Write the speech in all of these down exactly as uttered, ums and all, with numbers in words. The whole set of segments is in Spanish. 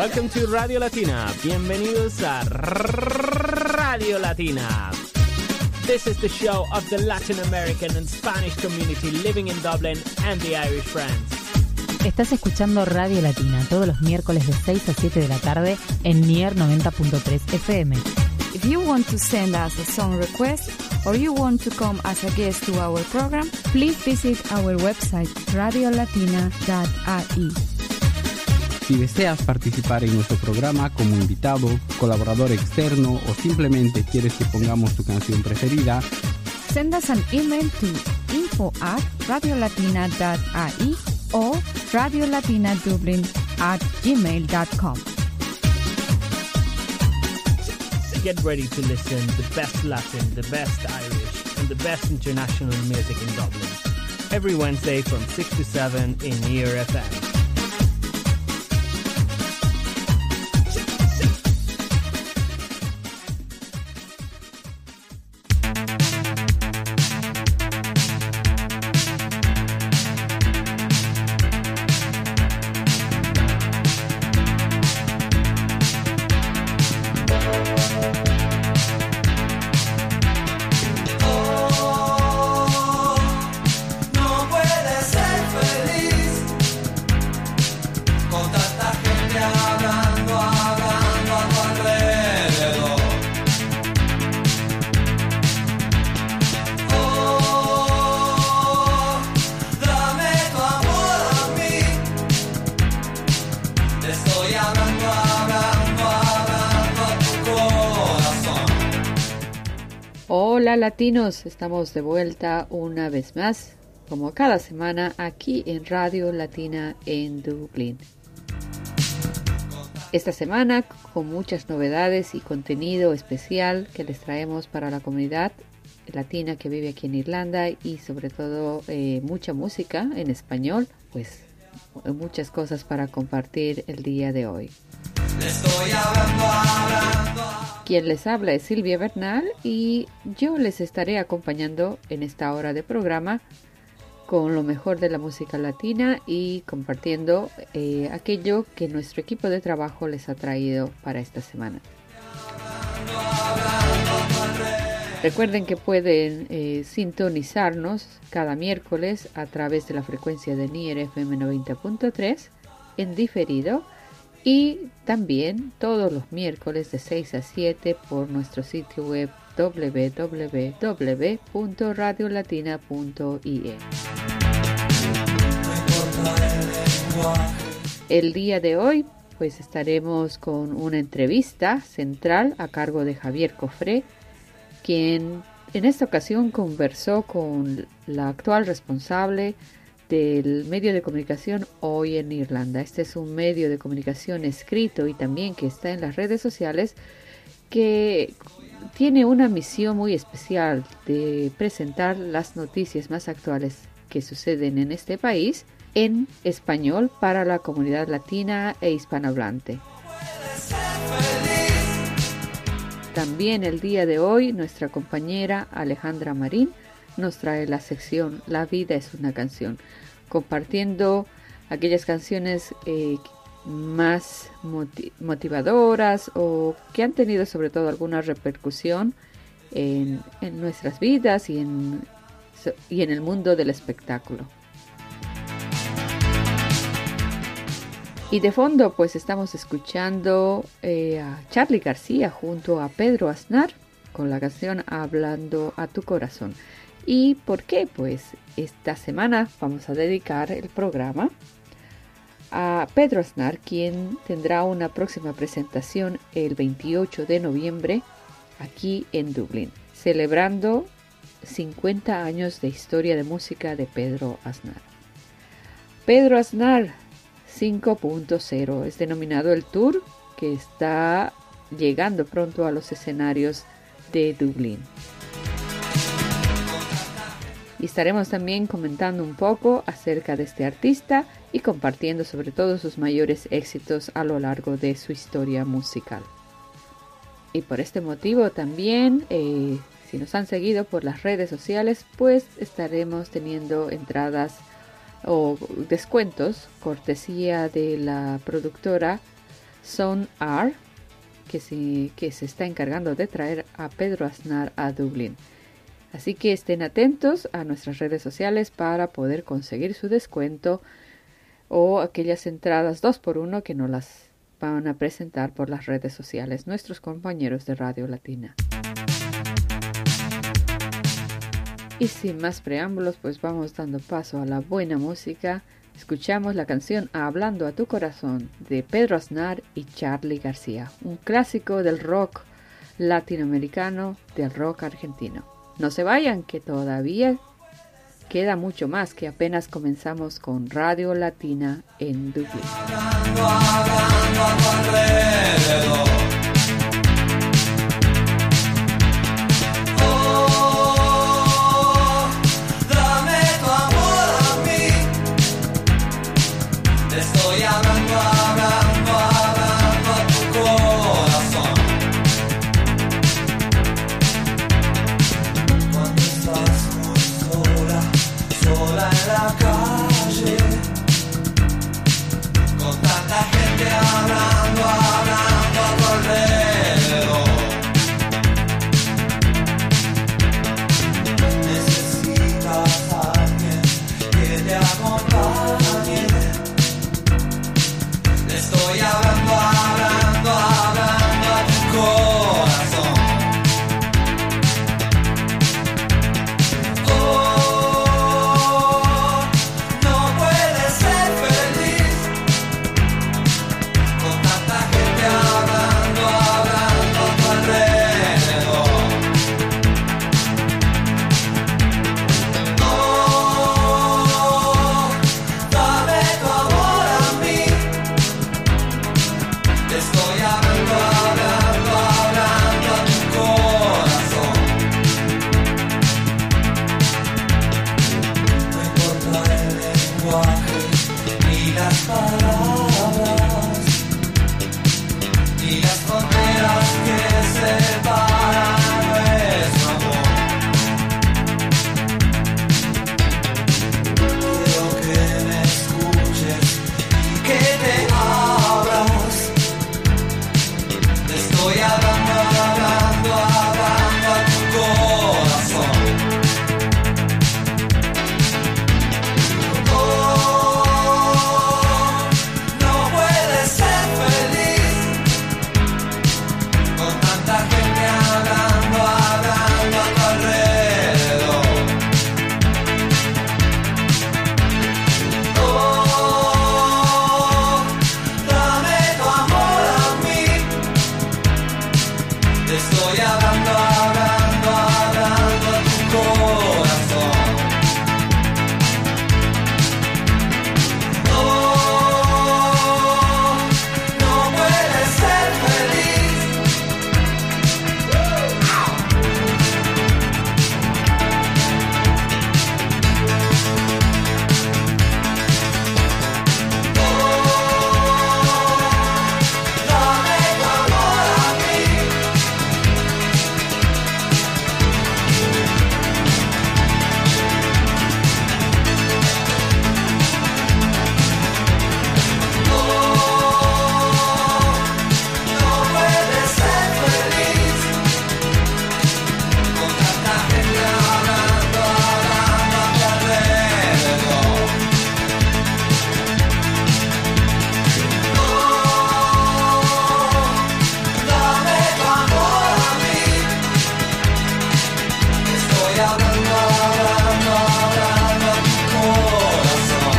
Welcome to Radio Latina. Bienvenidos a Radio Latina. This is the show of the Latin American and Spanish community living in Dublin and the Irish Friends. Estás escuchando Radio Latina todos los miércoles de seis a siete de la tarde en Nier noventa punto tres F M. If you want to send us a song request or you want to come as a guest to our program, please visit our website radio latina dot a i. Si deseas participar en nuestro programa como invitado, colaborador externo o simplemente quieres que pongamos tu canción preferida, send us an email to info at radio latina dot a i o radiolatina.dublin at gmail dot com. Get ready to listen to the best Latin, the best Irish, and the best international music in Dublin. Every Wednesday from six to seven in Nier F M. Hola latinos, estamos de vuelta una vez más, como cada semana, aquí en Radio Latina en Dublín. Esta semana con muchas novedades y contenido especial que les traemos para la comunidad latina que vive aquí en Irlanda y sobre todo eh, mucha música en español, pues muchas cosas para compartir el día de hoy. Estoy hablando, hablando. Quien les habla es Silvia Bernal y yo les estaré acompañando en esta hora de programa con lo mejor de la música latina y compartiendo eh, aquello que nuestro equipo de trabajo les ha traído para esta semana. Recuerden que pueden eh, sintonizarnos cada miércoles a través de la frecuencia de Nier F M noventa punto tres en diferido y también todos los miércoles de seis a siete por nuestro sitio web doble u doble u doble u punto radio latina punto i e. El día de hoy pues estaremos con una entrevista central a cargo de Javier Cofré, quien en esta ocasión conversó con la actual responsable del medio de comunicación Hoy en Irlanda. Este es un medio de comunicación escrito y también que está en las redes sociales, que tiene una misión muy especial de presentar las noticias más actuales que suceden en este país en español para la comunidad latina e hispanohablante. También el día de hoy nuestra compañera Alejandra Marín nos trae la sección La vida es una canción, compartiendo aquellas canciones eh, más motiv- motivadoras o que han tenido sobre todo alguna repercusión en, en nuestras vidas y en, y en el mundo del espectáculo. Y de fondo pues estamos escuchando eh, a Charly García junto a Pedro Aznar con la canción Hablando a tu corazón. ¿Y por qué? Pues esta semana vamos a dedicar el programa a Pedro Aznar, quien tendrá una próxima presentación el veintiocho de noviembre aquí en Dublín, celebrando cincuenta años de historia de música de Pedro Aznar. Pedro Aznar cinco punto cero es denominado el tour que está llegando pronto a los escenarios de Dublín. Y estaremos también comentando un poco acerca de este artista y compartiendo sobre todo sus mayores éxitos a lo largo de su historia musical. Y por este motivo también, eh, si nos han seguido por las redes sociales, pues estaremos teniendo entradas o descuentos cortesía de la productora Son R, que se, que se está encargando de traer a Pedro Aznar a Dublín. Así que estén atentos a nuestras redes sociales para poder conseguir su descuento o aquellas entradas dos por uno que nos las van a presentar por las redes sociales nuestros compañeros de Radio Latina. Y sin más preámbulos, pues vamos dando paso a la buena música. Escuchamos la canción Hablando a tu corazón de Pedro Aznar y Charly García, un clásico del rock latinoamericano, del rock argentino. No se vayan, que todavía queda mucho más, que apenas comenzamos con Radio Latina en Dublín. Hablando, hablando a tu alrededor. Oh, dame tu amor a mí. Te estoy hablando, hablando, hablando a tu corazón. Cuando estás muy sola, sola en la calle, con tanta gente hablando, hablando a tu alrededor. Necesitas a alguien que te acompañe. Te estoy hablando, hablando, hablando a tu corazón. Oh, no puedes ser feliz con tanta gente hablando, hablando a tu alrededor. Oh, dame tu amor a mí. Te estoy hablando, hablando, hablando a tu corazón. No importa el lenguaje, ni las palabras, ni las fronteras que separan nuestro amor. Quiero que me escuches y que te abras. Te estoy hablando, hablando, hablando a tu corazón. Oh, no puedes ser feliz con tanta gente hablando, hablando a tu alrededor. Oh, dame tu amor a mí. Te estoy hablando, hablando, hablando a tu corazón. Oh, no puedes ser feliz. Oh, dame tu amor a mí. No puedes ser feliz con tanta gente hablando, hablando a tu alrededor. Oh, dame tu amor a mí. Te estoy hablando, hablando, hablando a tu corazón.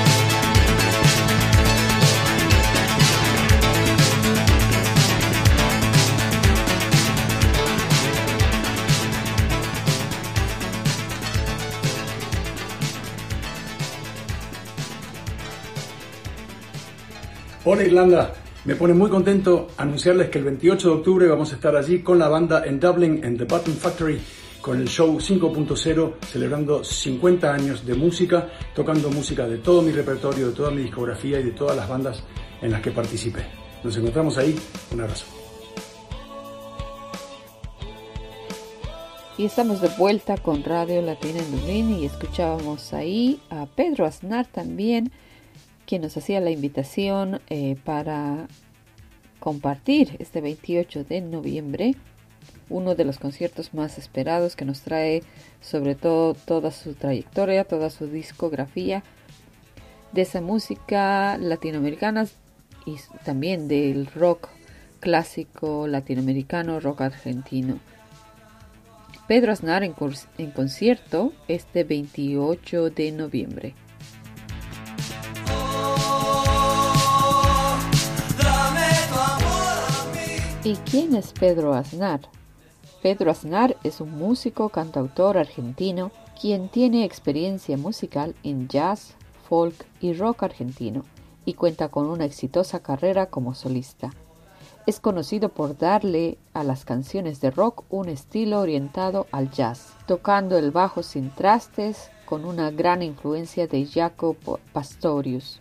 Hola Irlanda, me pone muy contento anunciarles que el veintiocho de octubre vamos a estar allí con la banda en Dublin, en The Button Factory, con el show cinco punto cero, celebrando cincuenta años de música, tocando música de todo mi repertorio, de toda mi discografía y de todas las bandas en las que participé. Nos encontramos ahí, un abrazo. Y estamos de vuelta con Radio Latina en Dublín y escuchábamos ahí a Pedro Aznar también, quien nos hacía la invitación eh, para compartir este veintiocho de noviembre uno de los conciertos más esperados que nos trae sobre todo toda su trayectoria, toda su discografía de esa música latinoamericana y también del rock clásico latinoamericano, rock argentino. Pedro Aznar en, en concierto este veintiocho de noviembre. ¿Y quién es Pedro Aznar? Pedro Aznar es un músico, cantautor argentino, quien tiene experiencia musical en jazz, folk y rock argentino, y cuenta con una exitosa carrera como solista. Es conocido por darle a las canciones de rock un estilo orientado al jazz, tocando el bajo sin trastes con una gran influencia de Jaco Pastorius.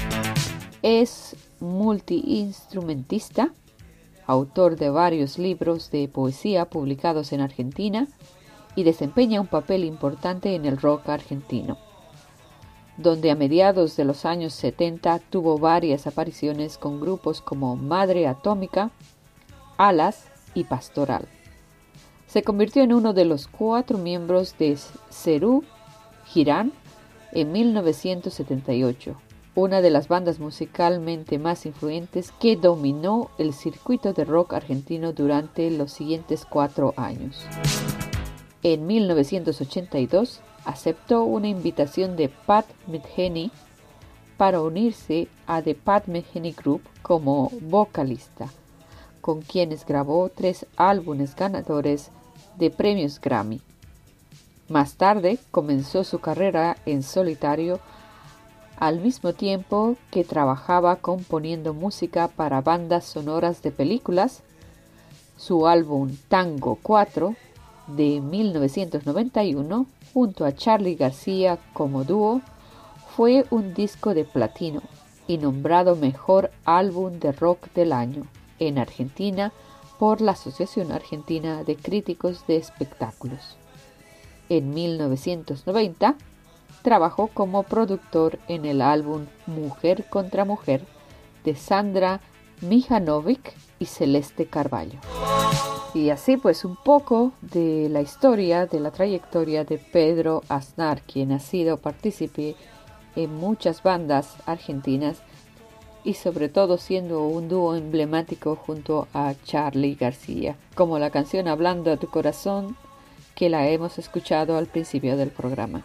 Es multiinstrumentista, autor de varios libros de poesía publicados en Argentina y desempeña un papel importante en el rock argentino, donde a mediados de los años setenta tuvo varias apariciones con grupos como Madre Atómica, Alas y Pastoral. Se convirtió en uno de los cuatro miembros de Serú Girán en mil novecientos setenta y ocho, una de las bandas musicalmente más influyentes que dominó el circuito de rock argentino durante los siguientes cuatro años. En mil novecientos ochenta y dos aceptó una invitación de Pat Metheny para unirse a The Pat Metheny Group como vocalista, con quienes grabó tres álbumes ganadores de premios Grammy. Más tarde comenzó su carrera en solitario al mismo tiempo que trabajaba componiendo música para bandas sonoras de películas. Su álbum Tango cuatro de mil novecientos noventa y uno, junto a Charly García como dúo, fue un disco de platino y nombrado Mejor Álbum de Rock del Año en Argentina por la Asociación Argentina de Críticos de Espectáculos. En mil novecientos noventa, trabajó como productor en el álbum Mujer contra Mujer de Sandra Mihanovic y Celeste Carballo. Y así pues un poco de la historia, de la trayectoria de Pedro Aznar, quien ha sido partícipe en muchas bandas argentinas y sobre todo siendo un dúo emblemático junto a Charly García, como la canción Hablando a tu corazón que la hemos escuchado al principio del programa.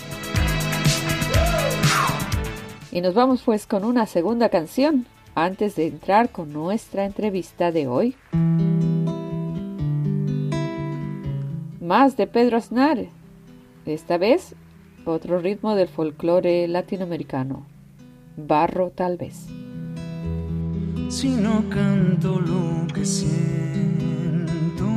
Y nos vamos pues con una segunda canción antes de entrar con nuestra entrevista de hoy. Más de Pedro Aznar, esta vez otro ritmo del folclore latinoamericano, Barro tal vez. Si no canto lo que siento,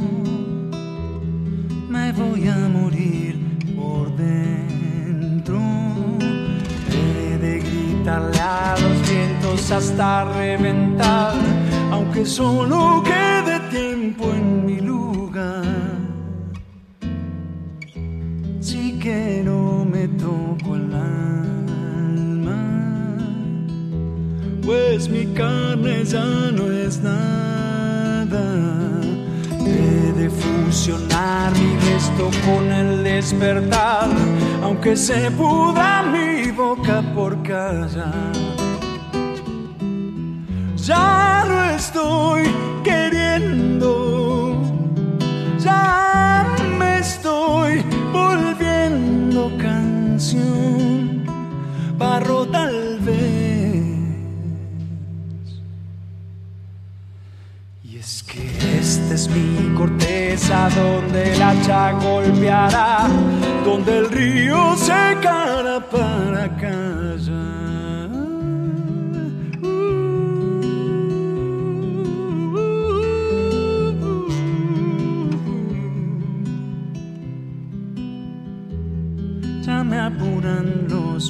me voy a morir por dentro. He de gritarle a los vientos hasta reventar, aunque solo quede tiempo en mi lugar. Si quiero me toco el alma, pues mi carne ya no es nada. He de fusionar mi resto con el despertar, aunque se pudra mi boca por callar. Ya no estoy queriendo, ya me estoy volviendo canción, barro tal vez. Y es que esta es mi corteza donde el hacha golpeará, donde el río secará para callar. Ya me apuran los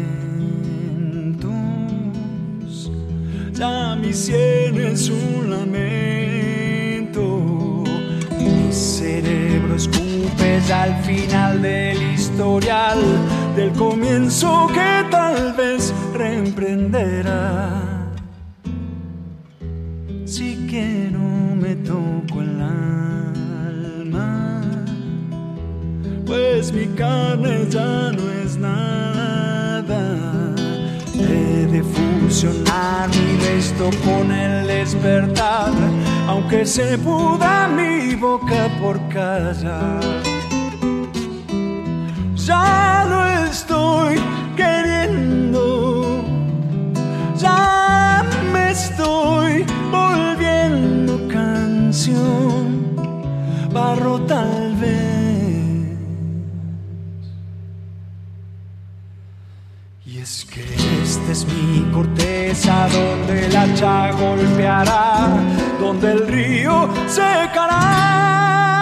momentos, ya mi sien es un lamento. Mi cerebro escupe ya al final del historial, del comienzo que tal vez reemprenderá. sí que no me toco el alma, pues mi carne ya no es nada. He de fusionar mi resto con el despertar, aunque se pudra mi boca por callar. Ya lo estoy queriendo, ya me estoy volviendo canción, barro tal vez. Y es que esta es mi corteza donde el hacha golpeará, donde el río secará.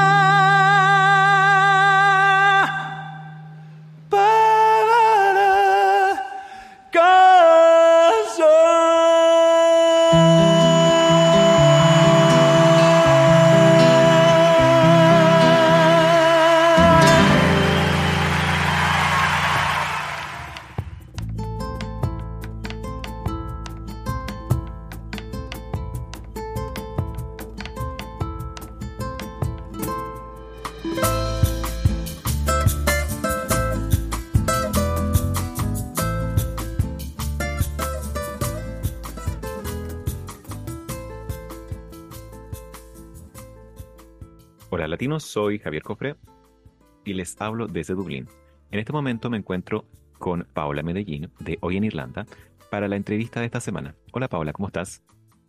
Hola latinos, soy Javier Cofre y les hablo desde Dublín. En este momento me encuentro con Paola Medellín de Hoy en Irlanda para la entrevista de esta semana. Hola Paola, ¿cómo estás?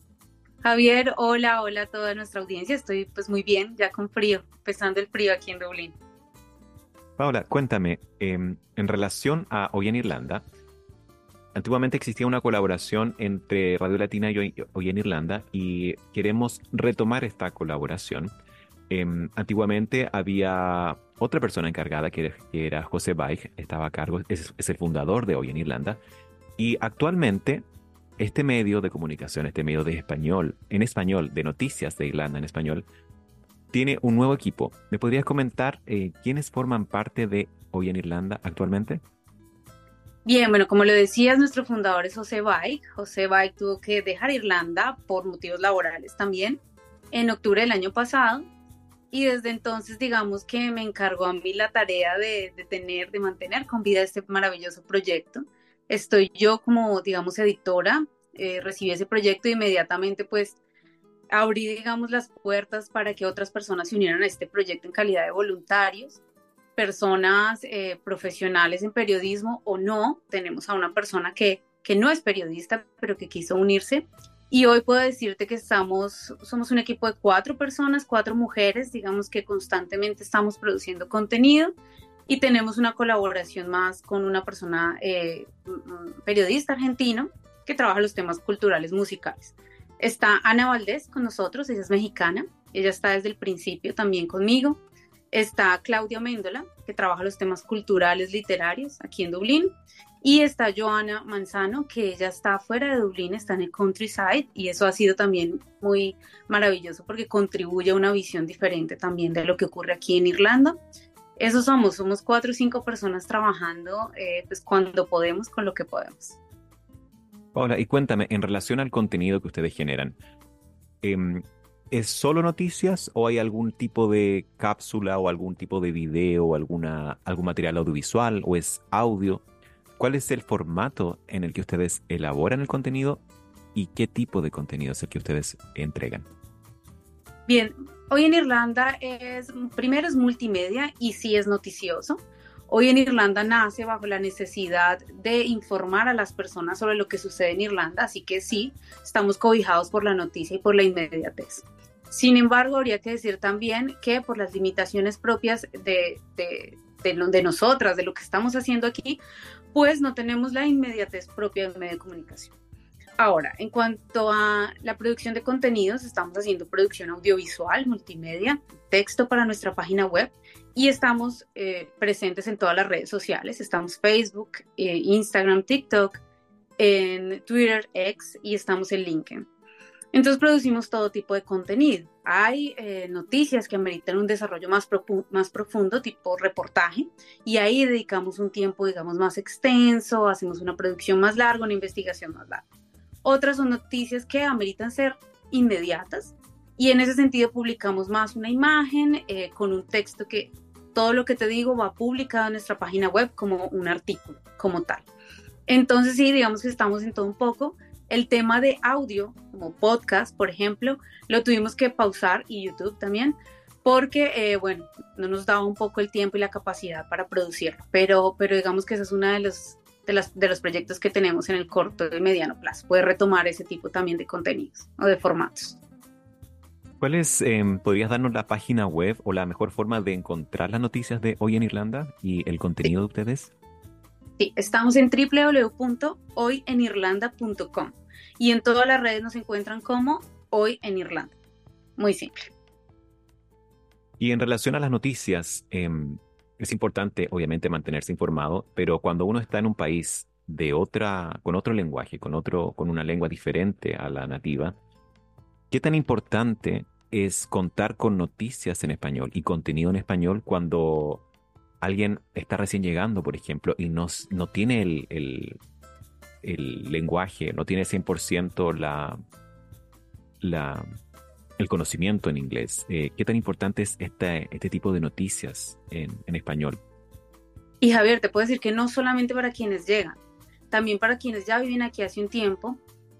Javier, hola, hola a toda nuestra audiencia. Estoy pues muy bien, ya con frío, empezando el frío aquí en Dublín. Paola, cuéntame, eh, en relación a Hoy en Irlanda, antiguamente existía una colaboración entre Radio Latina y Hoy, Hoy en Irlanda y queremos retomar esta colaboración. Eh, antiguamente había otra persona encargada que era, que era José Baig, estaba a cargo, es, es el fundador de Hoy en Irlanda, y actualmente este medio de comunicación, este medio de español, en español, de noticias de Irlanda en español, tiene un nuevo equipo. ¿Me podrías comentar eh, quiénes forman parte de Hoy en Irlanda actualmente? Bien, bueno, como lo decías, nuestro fundador es José Baig. José Baig tuvo que dejar Irlanda por motivos laborales también en octubre del año pasado. Y desde entonces, digamos que me encargó a mí la tarea de, de tener, de mantener con vida este maravilloso proyecto. Estoy yo como, digamos, editora, eh, recibí ese proyecto e inmediatamente pues abrí, digamos, las puertas para que otras personas se unieran a este proyecto en calidad de voluntarios, personas eh, profesionales en periodismo o no. Tenemos a una persona que, que no es periodista, pero que quiso unirse. Y hoy puedo decirte que estamos, somos un equipo de cuatro personas, cuatro mujeres, digamos que constantemente estamos produciendo contenido y tenemos una colaboración más con una persona, eh, un periodista argentino que trabaja los temas culturales musicales. Está Ana Valdés con nosotros, ella es mexicana, ella está desde el principio también conmigo. Está Claudia Méndola, que trabaja los temas culturales literarios aquí en Dublín. Y está Joana Manzano, que ella está fuera de Dublín, está en el countryside, y eso ha sido también muy maravilloso porque contribuye a una visión diferente también de lo que ocurre aquí en Irlanda. Eso somos, somos cuatro o cinco personas trabajando eh, pues cuando podemos, con lo que podemos. Paola, y cuéntame, en relación al contenido que ustedes generan, eh, ¿es solo noticias o hay algún tipo de cápsula o algún tipo de video o alguna, algún material audiovisual o es audio? ¿Cuál es el formato en el que ustedes elaboran el contenido y qué tipo de contenido es el que ustedes entregan? Bien, Hoy en Irlanda es, primero es multimedia y sí es noticioso. Hoy en Irlanda nace bajo la necesidad de informar a las personas sobre lo que sucede en Irlanda, así que sí, estamos cobijados por la noticia y por la inmediatez. Sin embargo, habría que decir también que por las limitaciones propias de, de, de, de nosotras, de lo que estamos haciendo aquí, pues no tenemos la inmediatez propia del medio de comunicación. Ahora, en cuanto a la producción de contenidos, estamos haciendo producción audiovisual, multimedia, texto para nuestra página web y estamos eh, presentes en todas las redes sociales. Estamos Facebook, eh, Instagram, TikTok, en Twitter, X y estamos en LinkedIn. Entonces producimos todo tipo de contenido. Hay eh, noticias que ameritan un desarrollo más, profu- más profundo, tipo reportaje, y ahí dedicamos un tiempo, digamos, más extenso, hacemos una producción más larga, una investigación más larga. Otras son noticias que ameritan ser inmediatas, y en ese sentido publicamos más una imagen eh, con un texto que todo lo que te digo va publicado en nuestra página web como un artículo, como tal. Entonces sí, digamos que estamos en todo un poco. El tema de audio, como podcast, por ejemplo, lo tuvimos que pausar, y YouTube también, porque, eh, bueno, no nos daba un poco el tiempo y la capacidad para producirlo, pero, pero digamos que esa es una de los, de, las, de los proyectos que tenemos en el corto y mediano plazo, poder retomar ese tipo también de contenidos o de formatos. ¿Cuál es, eh, podrías darnos la página web o la mejor forma de encontrar las noticias de Hoy en Irlanda y el contenido Sí. de ustedes? Sí, estamos en doble u doble u doble u punto hoy en irlanda punto com y en todas las redes nos encuentran como Hoy en Irlanda. Muy simple. Y en relación a las noticias, eh, es importante obviamente mantenerse informado, pero cuando uno está en un país de otra, con otro lenguaje, con otro, con una lengua diferente a la nativa, ¿qué tan importante es contar con noticias en español y contenido en español cuando alguien está recién llegando, por ejemplo, y no, no tiene el, el, el lenguaje, no tiene cien por ciento la, la, el conocimiento en inglés? Eh, ¿Qué tan importante es este, este tipo de noticias en, en español? Y Javier, te puedo decir que no solamente para quienes llegan, también para quienes ya viven aquí hace un tiempo,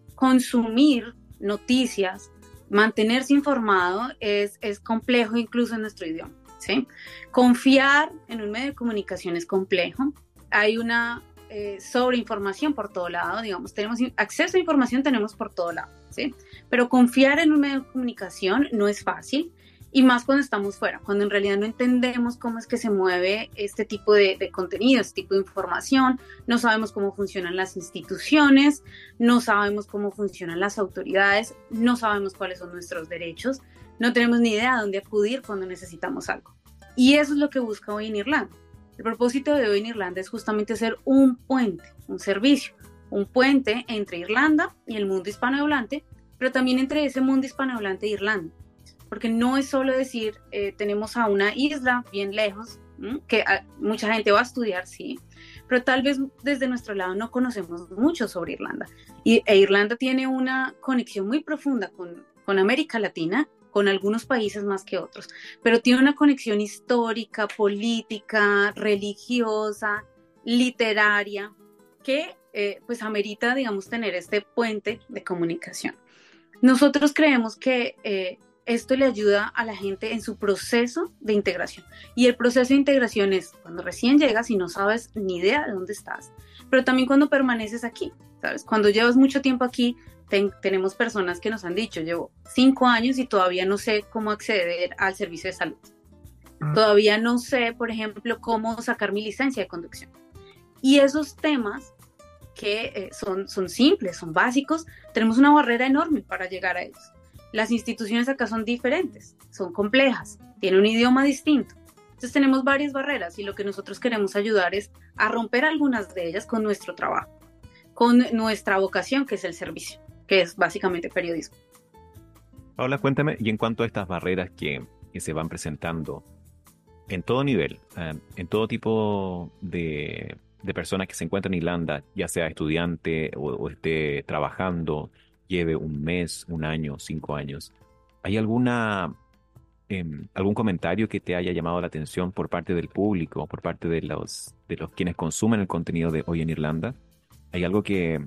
consumir noticias, mantenerse informado es, es complejo incluso en nuestro idioma, ¿sí? Confiar en un medio de comunicación es complejo. Hay una eh, sobreinformación por todo lado, digamos, tenemos acceso a información, tenemos por todo lado, ¿sí? Pero confiar en un medio de comunicación no es fácil, y más cuando estamos fuera, cuando en realidad no entendemos cómo es que se mueve este tipo de, de contenido, este tipo de información, no sabemos cómo funcionan las instituciones, no sabemos cómo funcionan las autoridades, no sabemos cuáles son nuestros derechos, no tenemos ni idea de dónde acudir cuando necesitamos algo. Y eso es lo que busca Hoy en Irlanda. El propósito de Hoy en Irlanda es justamente ser un puente, un servicio, un puente entre Irlanda y el mundo hispanohablante, pero también entre ese mundo hispanohablante e Irlanda. Porque no es solo decir, eh, tenemos a una isla bien lejos, ¿m? que a, mucha gente va a estudiar, sí, pero tal vez desde nuestro lado no conocemos mucho sobre Irlanda. Y, e Irlanda tiene una conexión muy profunda con, con América Latina, con algunos países más que otros, pero tiene una conexión histórica, política, religiosa, literaria, que eh, pues amerita, digamos, tener este puente de comunicación. Nosotros creemos que eh, esto le ayuda a la gente en su proceso de integración. Y el proceso de integración es cuando recién llegas y no sabes ni idea de dónde estás, pero también cuando permaneces aquí, ¿sabes? Cuando llevas mucho tiempo aquí, ten, tenemos personas que nos han dicho, llevo cinco años y todavía no sé cómo acceder al servicio de salud. Todavía no sé, por ejemplo, cómo sacar mi licencia de conducción. Y esos temas que eh, son, son simples, son básicos, tenemos una barrera enorme para llegar a ellos. Las instituciones acá son diferentes, son complejas, tienen un idioma distinto. Entonces tenemos varias barreras y lo que nosotros queremos ayudar es a romper algunas de ellas con nuestro trabajo, con nuestra vocación, que es el servicio, que es básicamente periodismo. Paola, cuéntame, y en cuanto a estas barreras que, que se van presentando en todo nivel, eh, en todo tipo de, de personas que se encuentran en Irlanda, ya sea estudiante o, o esté trabajando, lleve un mes, un año, cinco años, ¿hay alguna, eh, algún comentario que te haya llamado la atención por parte del público, por parte de los, de los quienes consumen el contenido de Hoy en Irlanda? ¿Hay algo que,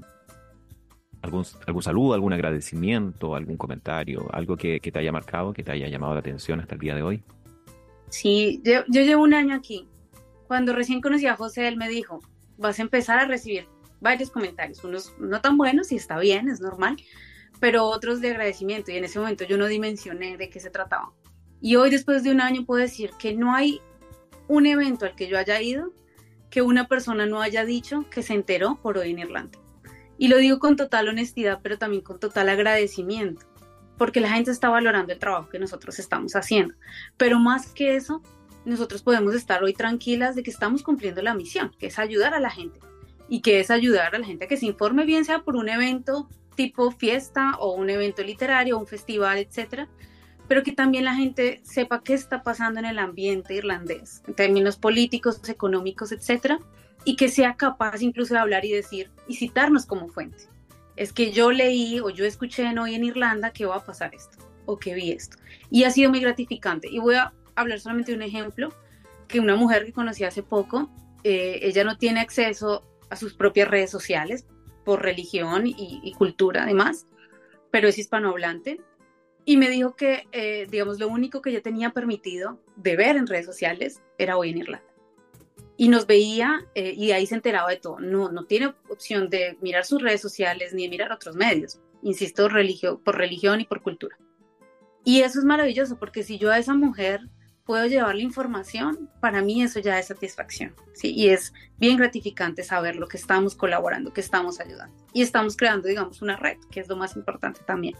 algún, algún saludo, algún agradecimiento, algún comentario, algo que, que te haya marcado, que te haya llamado la atención hasta el día de hoy? Sí, yo, yo llevo un año aquí. Cuando recién conocí a José, él me dijo, vas a empezar a recibir varios comentarios, unos no tan buenos y está bien, es normal, pero otros de agradecimiento, y en ese momento yo no dimensioné de qué se trataba. Y hoy, después de un año, puedo decir que no hay un evento al que yo haya ido que una persona no haya dicho que se enteró por Hoy en Irlanda. Y lo digo con total honestidad, pero también con total agradecimiento, porque la gente está valorando el trabajo que nosotros estamos haciendo. Pero más que eso, nosotros podemos estar hoy tranquilas de que estamos cumpliendo la misión, que es ayudar a la gente. Y que es ayudar a la gente a que se informe, bien sea por un evento tipo fiesta o un evento literario, un festival, etcétera, pero que también la gente sepa qué está pasando en el ambiente irlandés, en términos políticos, económicos, etcétera, y que sea capaz incluso de hablar y decir y citarnos como fuente. es que yo leí o yo escuché en Hoy en Irlanda que va a pasar esto o que vi esto. Y ha sido muy gratificante. Y voy a hablar solamente de un ejemplo, que una mujer que conocí hace poco, eh, ella no tiene acceso a sus propias redes sociales por religión y, y cultura además, pero es hispanohablante. Y me dijo que, eh, digamos, lo único que ella tenía permitido de ver en redes sociales era Hoy en Irlanda. Y nos veía eh, y ahí se enteraba de todo. No, no tiene opción de mirar sus redes sociales ni de mirar otros medios. Insisto, religio, por religión y por cultura. Y eso es maravilloso, porque si yo a esa mujer puedo llevarle información, para mí eso ya es satisfacción, ¿sí? Y es bien gratificante saber lo que estamos colaborando, que estamos ayudando. Y estamos creando, digamos, una red, que es lo más importante también.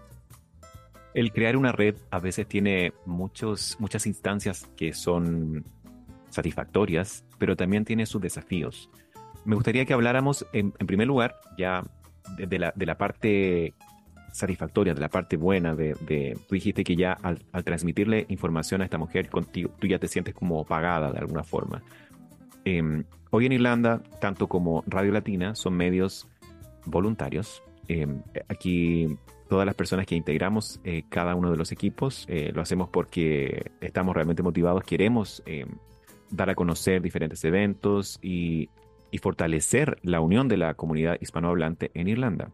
El crear una red a veces tiene muchos, muchas instancias que son satisfactorias, pero también tiene sus desafíos. Me gustaría que habláramos, en, en primer lugar, ya de, de, la, de la parte satisfactoria, de la parte buena, de, de tú dijiste que ya al, al transmitirle información a esta mujer contigo, tú ya te sientes como pagada de alguna forma. Eh, hoy en Irlanda, tanto como Radio Latina, son medios voluntarios. Eh, aquí todas las personas que integramos eh, cada uno de los equipos eh, lo hacemos porque estamos realmente motivados, queremos eh, dar a conocer diferentes eventos y, y fortalecer la unión de la comunidad hispanohablante en Irlanda.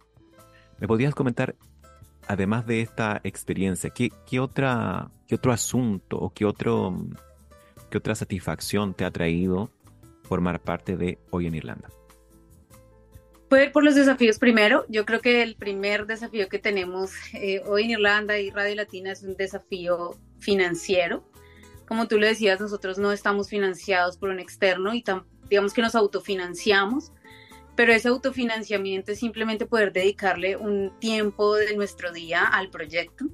¿Me podrías comentar, además de esta experiencia, qué, qué, otra, qué otro asunto o qué, otro, qué otra satisfacción te ha traído formar parte de Hoy en Irlanda? Puedo ir por los desafíos primero. Yo creo que el primer desafío que tenemos eh, hoy en Irlanda y Radio Latina es un desafío financiero. Como tú lo decías, nosotros no estamos financiados por un externo y tam- digamos que nos autofinanciamos, pero ese autofinanciamiento es simplemente poder dedicarle un tiempo de nuestro día al proyecto.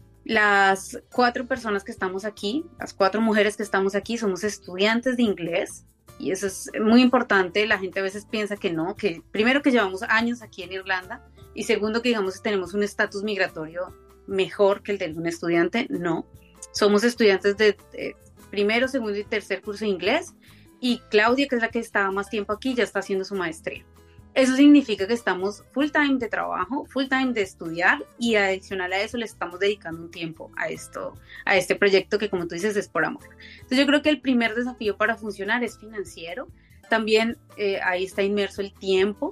Las cuatro personas que estamos aquí, las cuatro mujeres que estamos aquí, somos estudiantes de inglés. Y eso es muy importante. La gente a veces piensa que no, que primero que llevamos años aquí en Irlanda y segundo que digamos tenemos un estatus migratorio mejor que el de un estudiante. No, somos estudiantes de, de primero, segundo y tercer curso de inglés y Claudia, que es la que está más tiempo aquí, ya está haciendo su maestría. Eso significa que estamos full time de trabajo, full time de estudiar y adicional a eso le estamos dedicando un tiempo a esto, a este proyecto que como tú dices es por amor. Entonces yo creo que el primer desafío para funcionar es financiero. También eh, ahí está inmerso el tiempo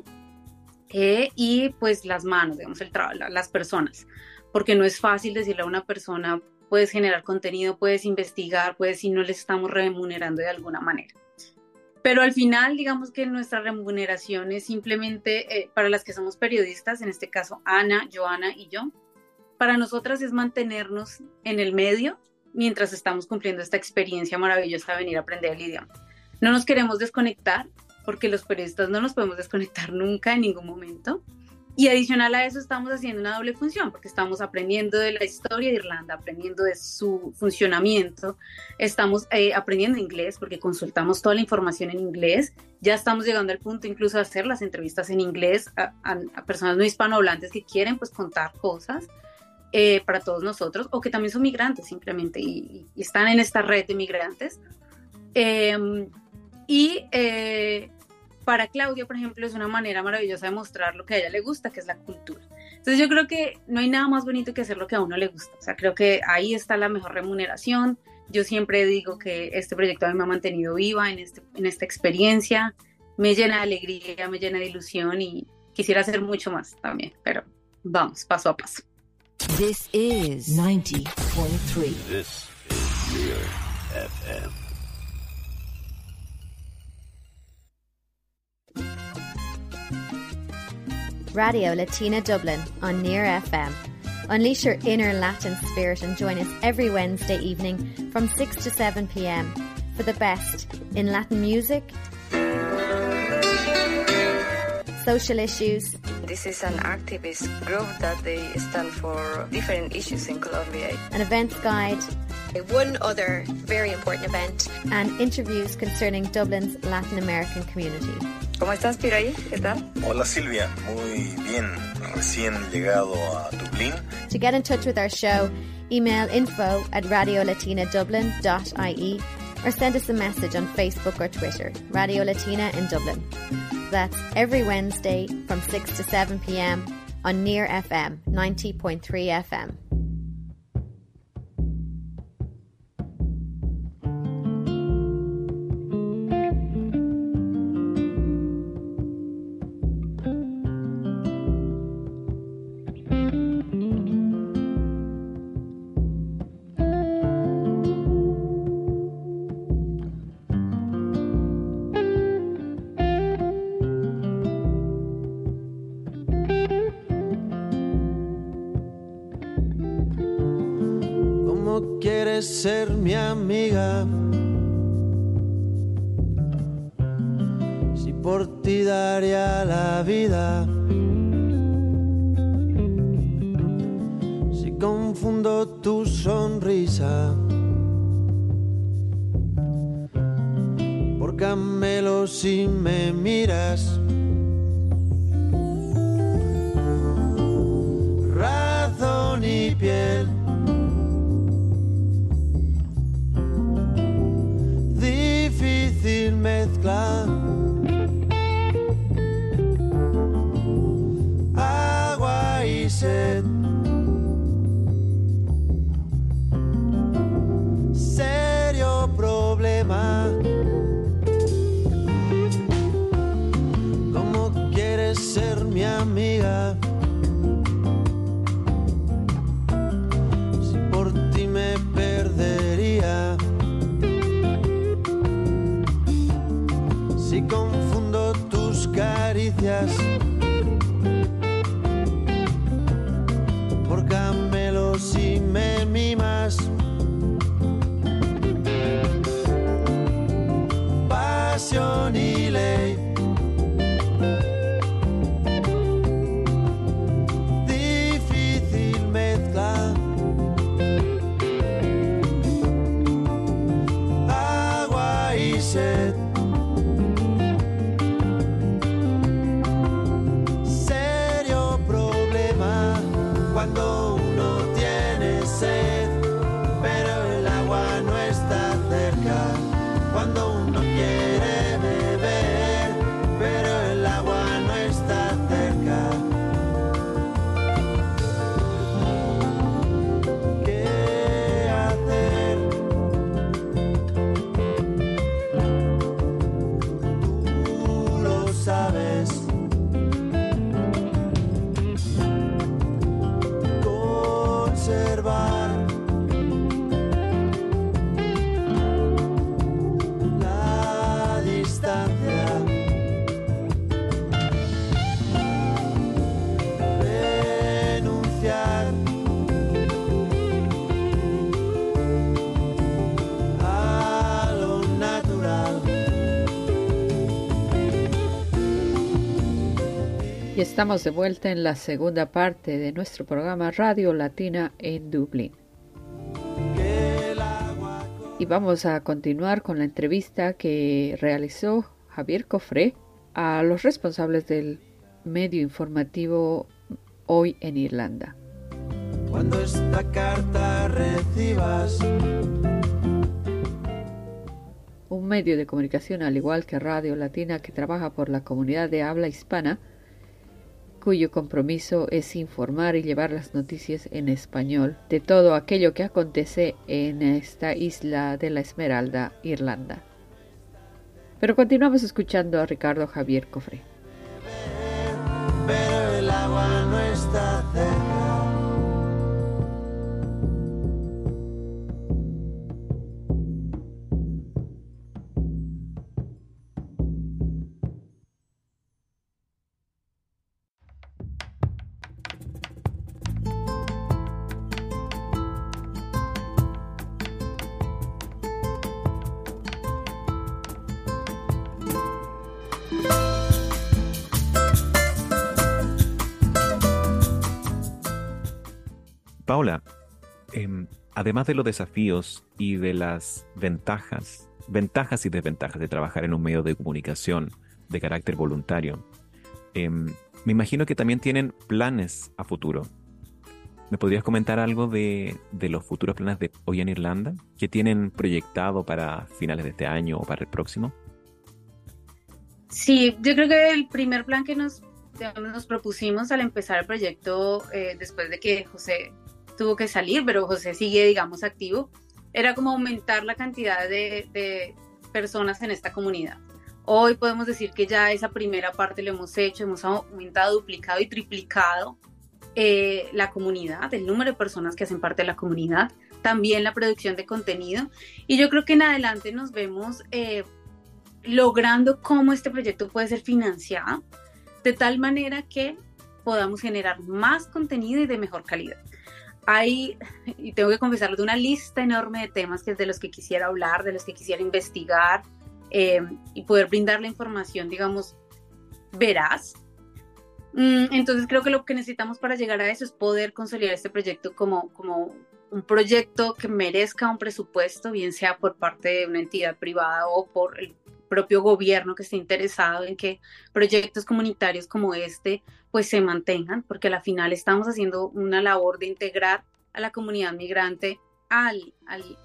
eh, y pues las manos, digamos, el trabajo, las personas. Porque no es fácil decirle a una persona, puedes generar contenido, puedes investigar, puedes si no les estamos remunerando de alguna manera. Pero al final, digamos que nuestra remuneración es simplemente, eh, para las que somos periodistas, en este caso Ana, Joana y yo, para nosotras es mantenernos en el medio mientras estamos cumpliendo esta experiencia maravillosa de venir a aprender el idioma. No nos queremos desconectar, porque los periodistas no nos podemos desconectar nunca en ningún momento. Y adicional a eso estamos haciendo una doble función, porque estamos aprendiendo de la historia de Irlanda, aprendiendo de su funcionamiento, estamos eh, aprendiendo inglés, porque consultamos toda la información en inglés, ya estamos llegando al punto incluso de hacer las entrevistas en inglés a, a, a personas no hispanohablantes que quieren pues contar cosas eh, para todos nosotros, o que también son migrantes simplemente, y, y están en esta red de migrantes. Eh, y... Eh, Para Claudia, por ejemplo, es una manera maravillosa de mostrar lo que a ella le gusta, que es la cultura. Entonces yo creo que no hay nada más bonito que hacer lo que a uno le gusta. O sea, creo que ahí está la mejor remuneración. Yo siempre digo que este proyecto a mí me ha mantenido viva en, este, en esta experiencia. Me llena de alegría, me llena de ilusión y quisiera hacer mucho más también. Pero vamos, paso a paso. This is ninety point three. This is Near F M. Radio Latina Dublin on Near F M. Unleash your inner Latin spirit and join us every Wednesday evening from six to seven p.m. for the best in Latin music, social issues. This is an activist group that they stand for different issues in Colombia. An events guide. One other very important event. And interviews concerning Dublin's Latin American community. ¿Cómo estás, Piraí? ¿Qué tal? Hola, Silvia. Muy bien. Recién llegado a Dublín. To get in touch with our show, email info at radiolatina dublin dot I E or send us a message on Facebook or Twitter, Radio Latina in Dublin. That's every Wednesday from six to seven p.m. on Near F M ninety point three F M. Ser mi amiga, si por ti daría la vida, si confundo tu sonrisa por camelo si me miras, razón y piel. Mezcla agua y sed, serio problema. ¿Cómo quieres ser mi amiga? Si por ti me perdería. Si confundo tus caricias por camelos y me mimas, pasión y ley, difícil mezcla, agua y sed. Cuando uno tiene sed, pero el agua no está cerca. Cuando uno quiere beber, pero el agua no está cerca. ¿Qué hacer? Tú lo sabes. Observar la distancia, renunciar a lo natural. Y estamos de vuelta en la segunda parte de nuestro programa Radio Latina en Dublín. Y vamos a continuar con la entrevista que realizó Javier Cofré a los responsables del medio informativo Hoy en Irlanda. Cuando esta carta recibas, un medio de comunicación al igual que Radio Latina que trabaja por la comunidad de habla hispana, cuyo compromiso es informar y llevar las noticias en español de todo aquello que acontece en esta isla de la Esmeralda, Irlanda. Pero continuamos escuchando a Ricardo Javier Cofré. Pero el agua no está cerca. Paula, eh, además de los desafíos y de las ventajas, ventajas y desventajas de trabajar en un medio de comunicación de carácter voluntario, eh, me imagino que también tienen planes a futuro. ¿Me podrías comentar algo de, de los futuros planes de Hoy en Irlanda? ¿Qué tienen proyectado para finales de este año o para el próximo? Sí, yo creo que el primer plan que nos, digamos, nos propusimos al empezar el proyecto, eh, después de que José tuvo que salir, pero José sigue, digamos, activo, era como aumentar la cantidad de, de personas en esta comunidad. Hoy podemos decir que ya esa primera parte lo hemos hecho, hemos aumentado, duplicado y triplicado eh, la comunidad, el número de personas que hacen parte de la comunidad, también la producción de contenido, y yo creo que en adelante nos vemos eh, logrando cómo este proyecto puede ser financiado de tal manera que podamos generar más contenido y de mejor calidad. Hay, y tengo que confesarlo, de una lista enorme de temas que es de los que quisiera hablar, de los que quisiera investigar eh, y poder brindar la información, digamos, veraz. Mm, entonces creo que lo que necesitamos para llegar a eso es poder consolidar este proyecto como, como un proyecto que merezca un presupuesto, bien sea por parte de una entidad privada o por el propio gobierno que esté interesado en que proyectos comunitarios como este pues se mantengan, porque a la final estamos haciendo una labor de integrar a la comunidad migrante al, al,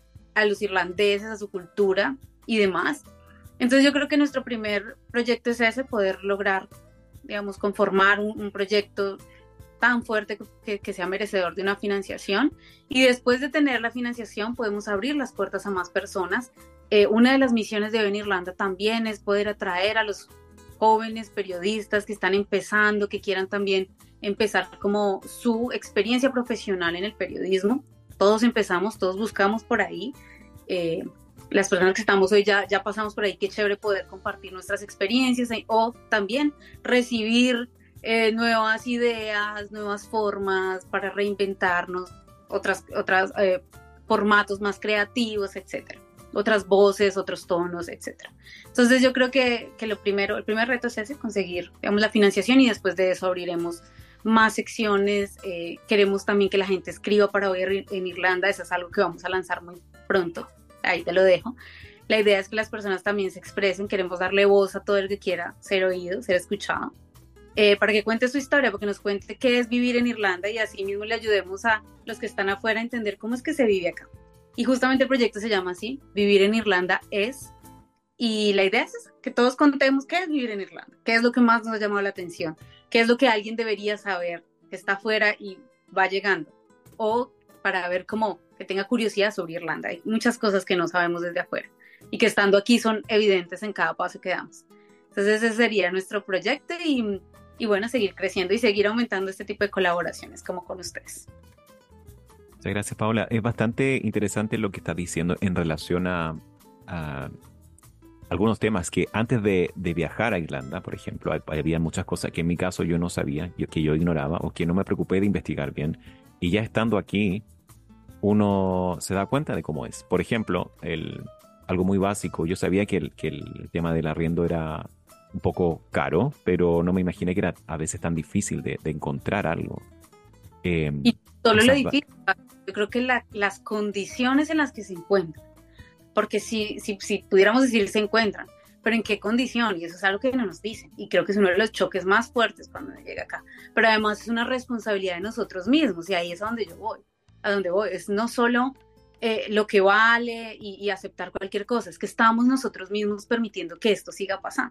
a los irlandeses, a su cultura y demás. Entonces yo creo que nuestro primer proyecto es ese, poder lograr, digamos, conformar un, un proyecto tan fuerte que, que sea merecedor de una financiación, y después de tener la financiación podemos abrir las puertas a más personas. Eh, una de las misiones de Hoy en Irlanda también es poder atraer a los jóvenes periodistas que están empezando, que quieran también empezar como su experiencia profesional en el periodismo. Todos empezamos, todos buscamos por ahí. Eh, las personas que estamos hoy ya, ya pasamos por ahí, qué chévere poder compartir nuestras experiencias eh, o también recibir eh, nuevas ideas, nuevas formas para reinventarnos, otras, otras eh, formatos más creativos, etcétera. Otras voces, otros tonos, etcétera. Entonces yo creo que, que lo primero, el primer reto es ese, conseguir, digamos, la financiación, y después de eso abriremos más secciones. Eh, queremos también que la gente escriba para Hoy en Irlanda, eso es algo que vamos a lanzar muy pronto, ahí te lo dejo. La idea es que las personas también se expresen, queremos darle voz a todo el que quiera ser oído, ser escuchado, eh, para que cuente su historia, porque nos cuente qué es vivir en Irlanda, y así mismo le ayudemos a los que están afuera a entender cómo es que se vive acá. Y justamente el proyecto se llama así, Vivir en Irlanda es, y la idea es esa, que todos contemos qué es vivir en Irlanda, qué es lo que más nos ha llamado la atención, qué es lo que alguien debería saber que está afuera y va llegando, o para ver cómo, que tenga curiosidad sobre Irlanda. Hay muchas cosas que no sabemos desde afuera y que estando aquí son evidentes en cada paso que damos. Entonces ese sería nuestro proyecto, y, y bueno, seguir creciendo y seguir aumentando este tipo de colaboraciones como con ustedes. Muchas gracias, Paula. Es bastante interesante lo que estás diciendo en relación a, a algunos temas que antes de, de viajar a Irlanda, por ejemplo, había muchas cosas que en mi caso yo no sabía, que yo ignoraba o que no me preocupé de investigar bien. Y ya estando aquí, uno se da cuenta de cómo es. Por ejemplo, el, algo muy básico. Yo sabía que el, que el tema del arriendo era un poco caro, pero no me imaginé que era a veces tan difícil de, de encontrar algo. Eh, y solo lo difícil, yo creo que la, las condiciones en las que se encuentran, porque si, si, si pudiéramos decir se encuentran, pero en qué condición, y eso es algo que no nos dicen, y creo que es uno de los choques más fuertes cuando uno llega acá, pero además es una responsabilidad de nosotros mismos, y ahí es a donde yo voy, a donde voy, es no solo eh, lo que vale y, y aceptar cualquier cosa, es que estamos nosotros mismos permitiendo que esto siga pasando,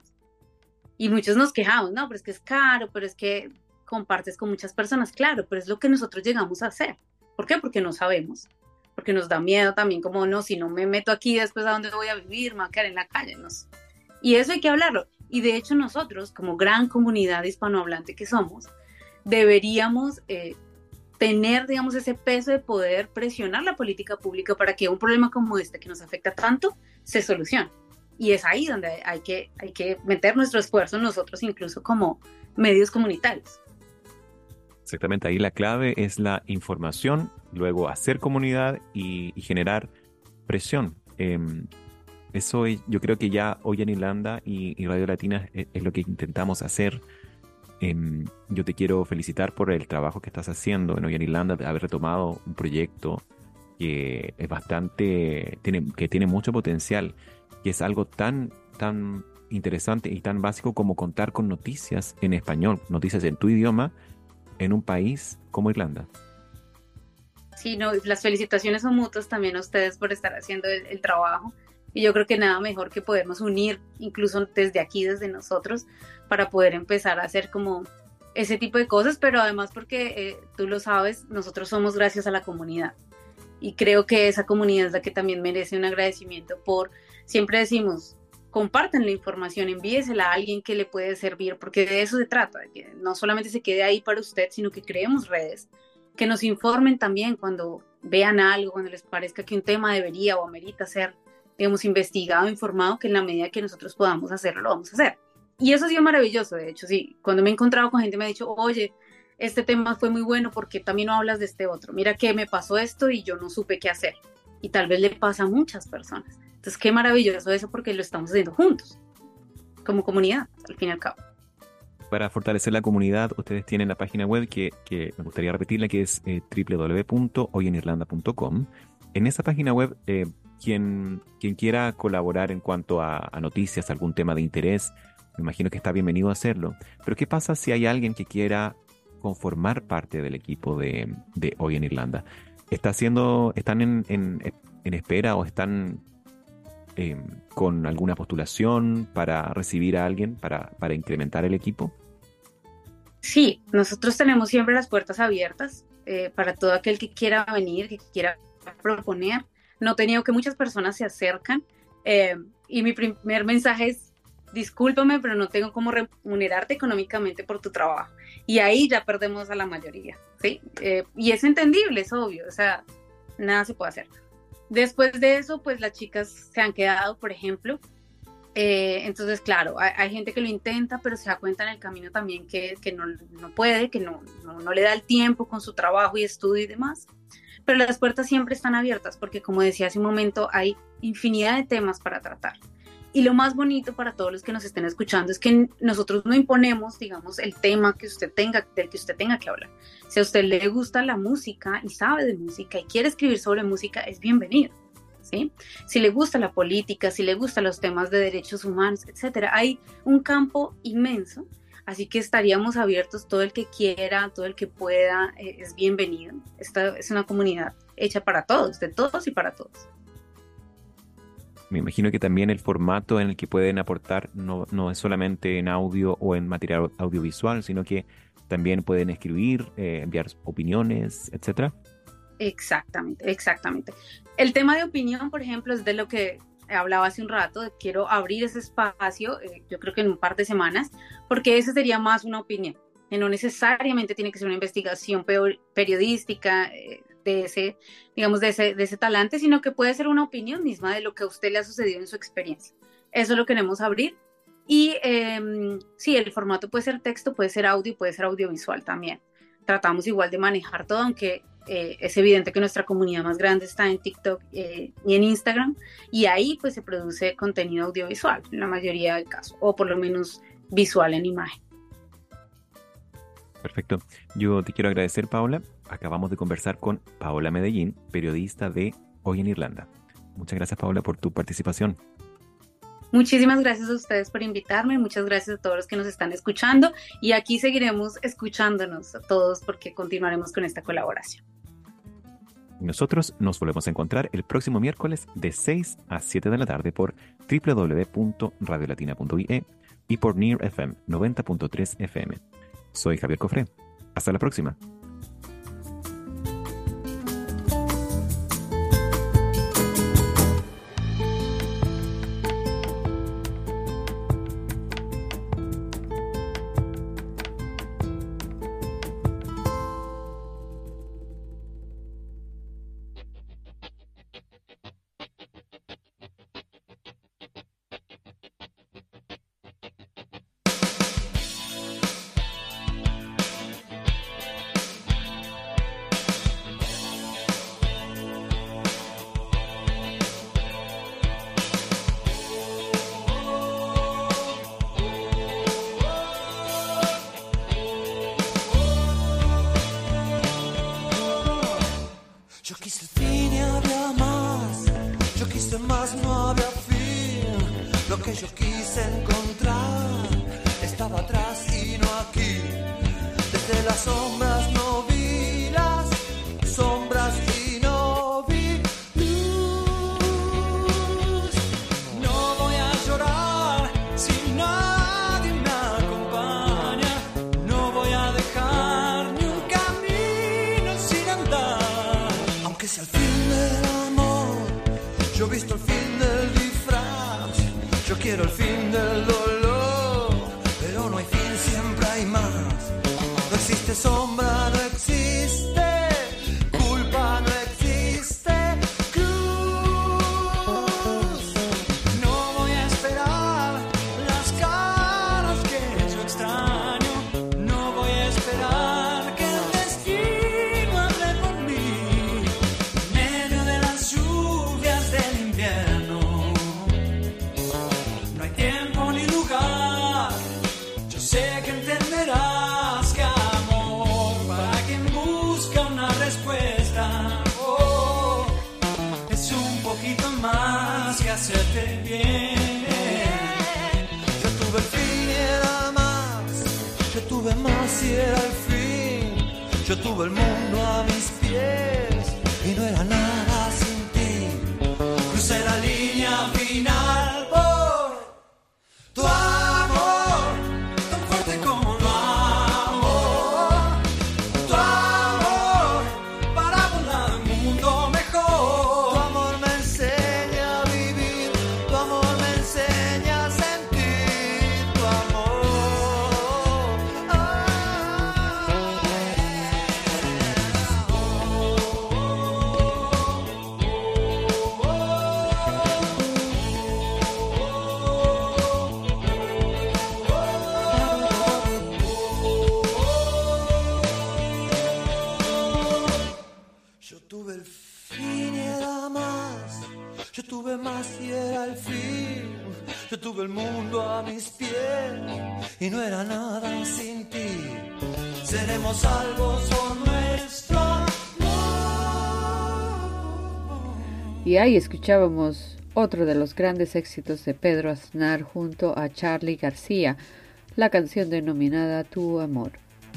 y muchos nos quejamos, no, pero es que es caro, pero es que compartes con muchas personas, claro, pero es lo que nosotros llegamos a hacer. ¿Por qué? Porque no sabemos, porque nos da miedo también, como no, si no me meto aquí, después a dónde voy a vivir, me voy a quedar en la calle, no sé. Y eso hay que hablarlo, y de hecho nosotros, como gran comunidad hispanohablante que somos, deberíamos eh, tener, digamos, ese peso de poder presionar la política pública para que un problema como este, que nos afecta tanto, se solucione. Y es ahí donde hay que, hay que meter nuestro esfuerzo nosotros, incluso como medios comunitarios. Exactamente, ahí la clave es la información, luego hacer comunidad y, y generar presión. Eh, eso es, yo creo que ya Hoy en Irlanda y, y Radio Latina es, es lo que intentamos hacer. Eh, yo te quiero felicitar por el trabajo que estás haciendo en Hoy en Irlanda, de haber retomado un proyecto que es bastante, tiene, que tiene mucho potencial, que es algo tan, tan interesante y tan básico como contar con noticias en español, noticias en tu idioma, en un país como Irlanda. Sí, no, las felicitaciones son mutuas también a ustedes por estar haciendo el, el trabajo. Y yo creo que nada mejor que podernos unir, incluso desde aquí, desde nosotros, para poder empezar a hacer como ese tipo de cosas, pero además porque eh, tú lo sabes, nosotros somos gracias a la comunidad. Y creo que esa comunidad es la que también merece un agradecimiento por, siempre decimos, compartan la información, envíesela a alguien que le puede servir, porque de eso se trata, de que no solamente se quede ahí para usted, sino que creemos redes, que nos informen también cuando vean algo, cuando les parezca que un tema debería o amerita ser, digamos, investigado, informado, que en la medida que nosotros podamos hacerlo, lo vamos a hacer. Y eso ha sido maravilloso, de hecho, sí. Cuando me he encontrado con gente me ha dicho, oye, este tema fue muy bueno porque también no hablas de este otro. Mira que me pasó esto y yo no supe qué hacer. Y tal vez le pasa a muchas personas. Entonces, qué maravilloso eso porque lo estamos haciendo juntos, como comunidad, al fin y al cabo. Para fortalecer la comunidad, ustedes tienen la página web que, que me gustaría repetirla, que es eh, doble u doble u doble u punto hoy en irlanda punto com. En esa página web, eh, quien, quien quiera colaborar en cuanto a, a noticias, algún tema de interés, me imagino que está bienvenido a hacerlo. Pero ¿qué pasa si hay alguien que quiera conformar parte del equipo de, de Hoy en Irlanda? ¿Está haciendo, ¿Están en, en, en espera o están eh, con alguna postulación para recibir a alguien, para, para incrementar el equipo? Sí, nosotros tenemos siempre las puertas abiertas eh, para todo aquel que quiera venir, que quiera proponer. No he tenido que muchas personas se acercan eh, y mi primer mensaje es: discúlpame, pero no tengo cómo remunerarte económicamente por tu trabajo. Y ahí ya perdemos a la mayoría, ¿sí? Eh, y es entendible, es obvio, o sea, nada se puede hacer. Después de eso, pues las chicas se han quedado, por ejemplo. Eh, entonces, claro, hay, hay gente que lo intenta, pero se da cuenta en el camino también que, que no, no puede, que no, no, no le da el tiempo con su trabajo y estudio y demás. Pero las puertas siempre están abiertas porque, como decía hace un momento, hay infinidad de temas para tratar. Y lo más bonito para todos los que nos estén escuchando es que nosotros no imponemos, digamos, el tema que usted tenga, del que usted tenga que hablar. Si a usted le gusta la música y sabe de música y quiere escribir sobre música, es bienvenido, ¿sí? Si le gusta la política, si le gustan los temas de derechos humanos, etcétera, hay un campo inmenso. Así que estaríamos abiertos, todo el que quiera, todo el que pueda, eh, es bienvenido. Esta es una comunidad hecha para todos, de todos y para todos. Me imagino que también el formato en el que pueden aportar no, no es solamente en audio o en material audiovisual, sino que también pueden escribir, eh, enviar opiniones, etcétera. Exactamente, exactamente. El tema de opinión, por ejemplo, es de lo que hablaba hace un rato. Quiero abrir ese espacio, eh, yo creo que en un par de semanas, porque ese sería más una opinión, que no necesariamente tiene que ser una investigación periodística eh, de ese, digamos, de ese, de ese talante, sino que puede ser una opinión misma de lo que a usted le ha sucedido en su experiencia. Eso lo queremos abrir. Y eh, sí, el formato puede ser texto, puede ser audio, puede ser audiovisual también. Tratamos igual de manejar todo, aunque Eh, es evidente que nuestra comunidad más grande está en TikTok eh, y en Instagram, y ahí pues se produce contenido audiovisual en la mayoría del caso, o por lo menos visual en imagen. Perfecto. Yo te quiero agradecer, Paola. Acabamos de conversar con Paola Medellín, periodista de Hoy en Irlanda. Muchas gracias, Paola, por tu participación. Muchísimas gracias a ustedes por invitarme, muchas gracias a todos los que nos están escuchando, y aquí seguiremos escuchándonos a todos porque continuaremos con esta colaboración. Nosotros nos volvemos a encontrar el próximo miércoles de seis a siete de la tarde por doble u doble u doble u punto radio latina punto i e y por Near F M noventa punto tres F M. Soy Javier Cofré. Hasta la próxima. Yo quise el fin y había más, yo quise más, no había fin. Lo que yo quise encontrar estaba atrás y no aquí. Desde las sombras no vi las sombras y que sea el fin del amor. Yo he visto el fin del disfraz, yo quiero el fin del dolor, pero no hay fin, siempre hay más. No existe sombra, no existe culpa, no existe cruz. No voy a esperar las caras que yo extraño, no voy a esperar que el destino hable por mí en medio de las lluvias del invierno. No hay tiempo ni lugar, yo sé que entenderás que amor para quien busca una respuesta, oh, es un poquito más que hacerte bien. Yo tuve el fin y era más, yo tuve más y era el fin. Yo tuve el mundo a mis pies y no era nada sin ti. Crucé la línea final por tu amor, tan fuerte como lo amo. Tu amor para volar un mundo mejor. Tu amor me enseña a vivir, tu amor me enseña a sentir. Tu amor, yo tuve el fin y era más, yo tuve más y era el fin. Yo tuve el mundo a mis pies y no era nada sin ti. Seremos salvos por nuestro amor. Y ahí escuchábamos otro de los grandes éxitos de Pedro Aznar junto a Charly García, la canción denominada Tu Amor.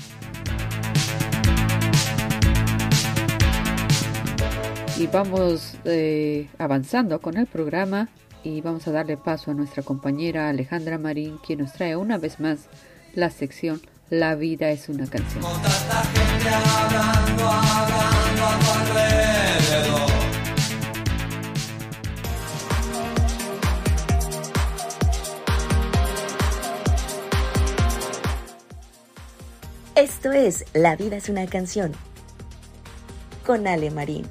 Y vamos eh, avanzando con el programa y vamos a darle paso a nuestra compañera Alejandra Marín, quien nos trae una vez más la sección La vida es una canción. Con tanta gente hablando, hablando a tu alrededor. Esto es La vida es una canción con Ale Marín.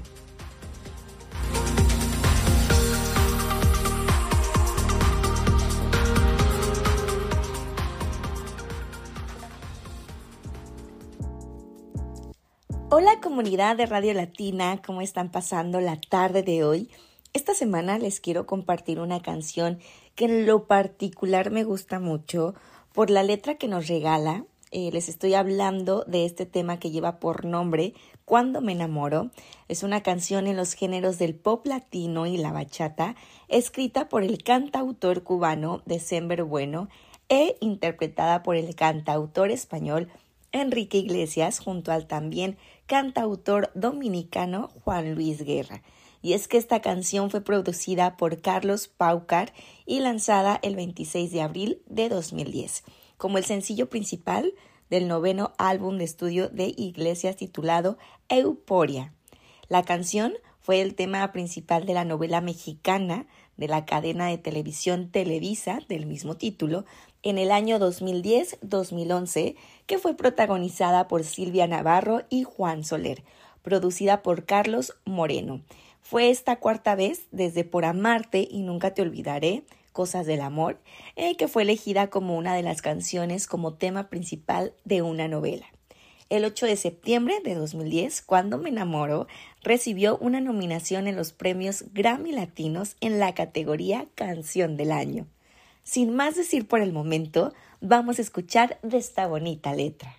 Hola comunidad de Radio Latina, ¿cómo están pasando la tarde de hoy? Esta semana les quiero compartir una canción que en lo particular me gusta mucho por la letra que nos regala. Eh, les estoy hablando de este tema que lleva por nombre Cuando me enamoro. Es una canción en los géneros del pop latino y la bachata, escrita por el cantautor cubano December Bueno e interpretada por el cantautor español Enrique Iglesias junto al también cantautor dominicano Juan Luis Guerra. Y es que esta canción fue producida por Carlos Paucar y lanzada el veintiséis de abril de dos mil diez, como el sencillo principal del noveno álbum de estudio de Iglesias titulado Euforia. La canción fue el tema principal de la novela mexicana de la cadena de televisión Televisa del mismo título en el año dos mil diez dos mil once, que fue protagonizada por Silvia Navarro y Juan Soler, producida por Carlos Moreno. Fue esta cuarta vez desde Por Amarte y Nunca Te Olvidaré, Cosas del Amor, eh, que fue elegida como una de las canciones como tema principal de una novela. El ocho de septiembre de dos mil diez, Cuando me enamoro, recibió una nominación en los premios Grammy Latinos en la categoría Canción del Año. Sin más decir por el momento, vamos a escuchar de esta bonita letra.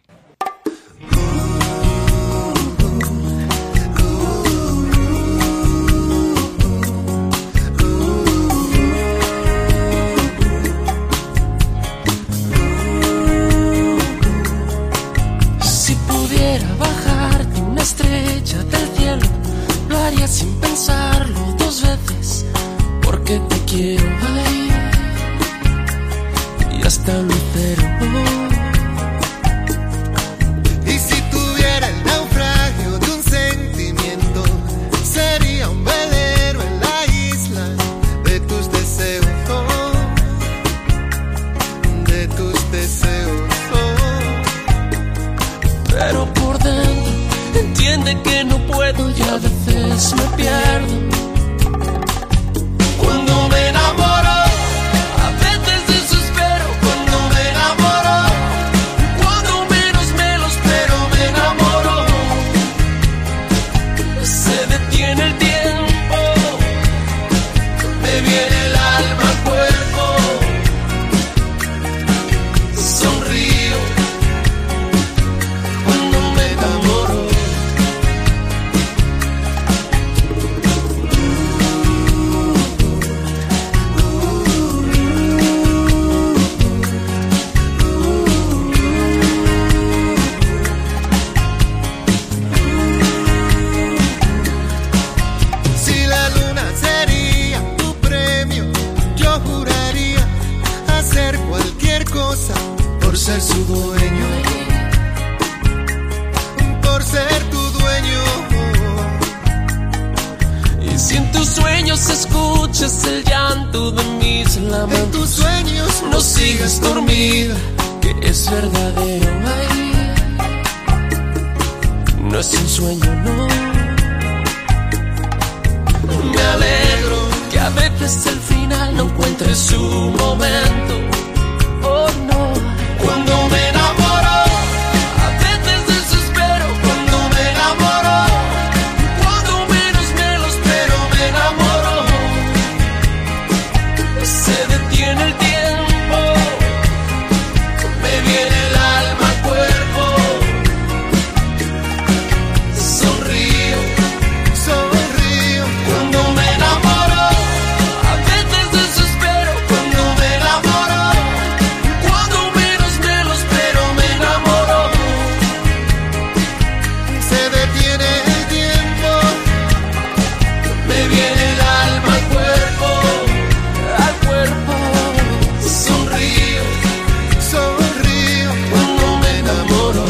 Si pudiera bajarte una estrella del cielo, lo haría sin pensarlo dos veces, porque te quiero ahí y hasta lucero. Y si tuviera el naufragio de un sentimiento, veces me pierdo. Cuando me enamoro, a veces desespero. Cuando me enamoro, cuando menos me lo espero, me enamoro. Se detiene el tiempo, me viene el alma al cuerpo. Sonrío cuando me enamoro. Si la luna sería tu premio, yo juraría hacer cualquier cosa por ser su dueño, por ser tu dueño. Y si en tus sueños escuchas el llanto de mis lamentos, En tus sueños no sigas dormida, que es verdadero. Ay, no es un sueño, no. Me alegro que a veces el final no encuentre su momento. Oh no, cuando me enamoro, a veces desespero. Cuando me enamoro, cuando menos me lo espero, me enamoro. Se detiene el tiempo, me viene el alma al cuerpo. Sonrío, sonrío cuando me enamoro, a veces desespero. Cuando me enamoro, cuando menos me lo espero, me enamoro. Se detiene el tiempo, Me viene el alma al cuerpo, al cuerpo. Sonrío, sonrío cuando me enamoro.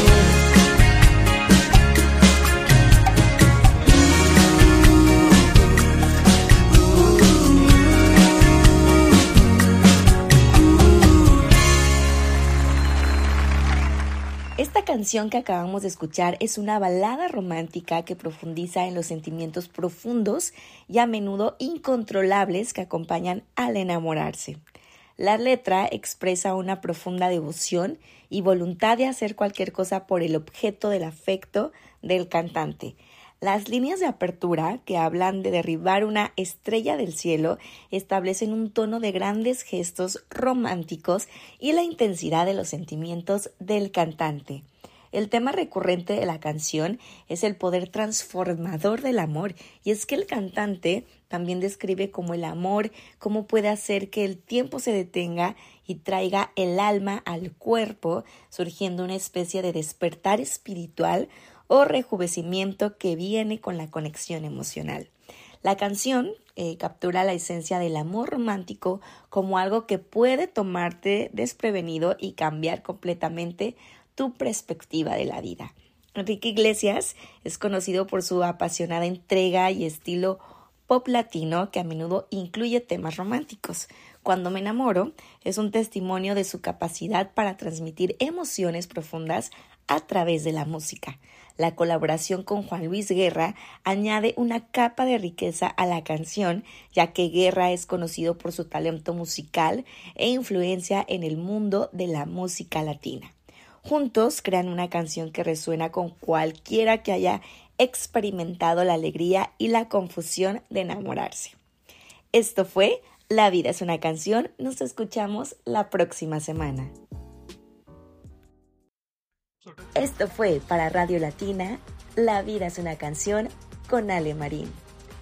Esta canción que acabamos de escuchar es una balada romántica que profundiza en los sentimientos profundos y a menudo incontrolables que acompañan al enamorarse. La letra expresa una profunda devoción y voluntad de hacer cualquier cosa por el objeto del afecto del cantante. Las líneas de apertura, que hablan de derribar una estrella del cielo, establecen un tono de grandes gestos románticos y la intensidad de los sentimientos del cantante. El tema recurrente de la canción es el poder transformador del amor, y es que el cantante también describe cómo el amor, cómo puede hacer que el tiempo se detenga y traiga el alma al cuerpo, surgiendo una especie de despertar espiritual o rejuvenecimiento que viene con la conexión emocional. La canción eh, captura la esencia del amor romántico como algo que puede tomarte desprevenido y cambiar completamente tu perspectiva de la vida. Enrique Iglesias es conocido por su apasionada entrega y estilo pop latino que a menudo incluye temas románticos. Cuando me enamoro es un testimonio de su capacidad para transmitir emociones profundas a través de la música. La colaboración con Juan Luis Guerra añade una capa de riqueza a la canción, ya que Guerra es conocido por su talento musical e influencia en el mundo de la música latina. Juntos crean una canción que resuena con cualquiera que haya experimentado la alegría y la confusión de enamorarse. Esto fue La vida es una canción. Nos escuchamos la próxima semana. Esto fue para Radio Latina, La vida es una canción, con Ale Marín.